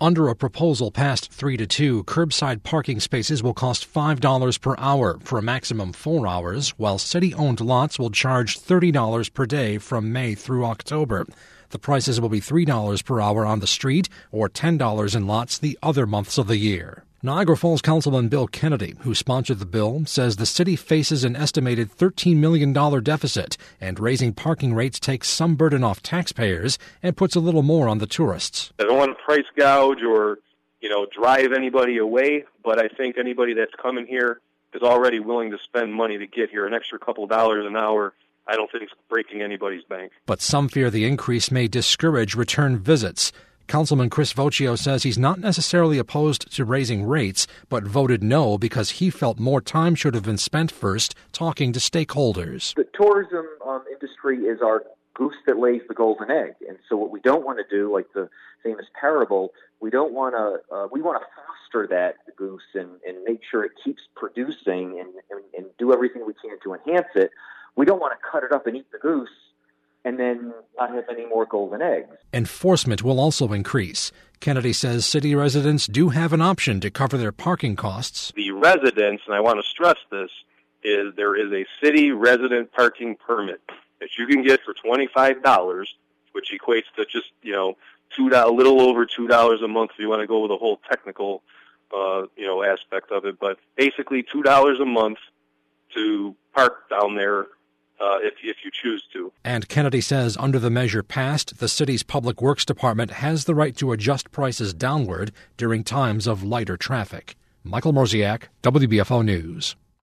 Under a proposal passed 3-2, curbside parking spaces will cost $5 per hour for a maximum 4 hours, while city-owned lots will charge $30 per day from May through October. The prices will be $3 per hour on the street or $10 in lots the other months of the year. Niagara Falls Councilman Bill Kennedy, who sponsored the bill, says the city faces an estimated $13 million deficit, and raising parking rates takes some burden off taxpayers and puts a little more on the tourists. I don't want to price gouge or, drive anybody away, but I think anybody that's coming here is already willing to spend money to get here. An extra couple dollars an hour, I don't think it's breaking anybody's bank. But some fear the increase may discourage return visits. Councilman Chris Voccio says he's not necessarily opposed to raising rates, but voted no because he felt more time should have been spent first talking to stakeholders. The tourism industry is our goose that lays the golden egg, and so what we don't want to do, like the famous parable, we want to foster that goose and make sure it keeps producing and do everything we can to enhance it. We don't want to cut it up and eat the goose and then not have any more golden eggs. Enforcement will also increase. Kennedy says city residents do have an option to cover their parking costs. The residents, and I want to stress this, is there is a city resident parking permit that you can get for $25, which equates to just, a little over $2 a month if you want to go with the whole technical, aspect of it. But basically $2 a month to park down there if you choose to. And Kennedy says under the measure passed, the city's Public Works Department has the right to adjust prices downward during times of lighter traffic. Michael Morziak, WBFO News.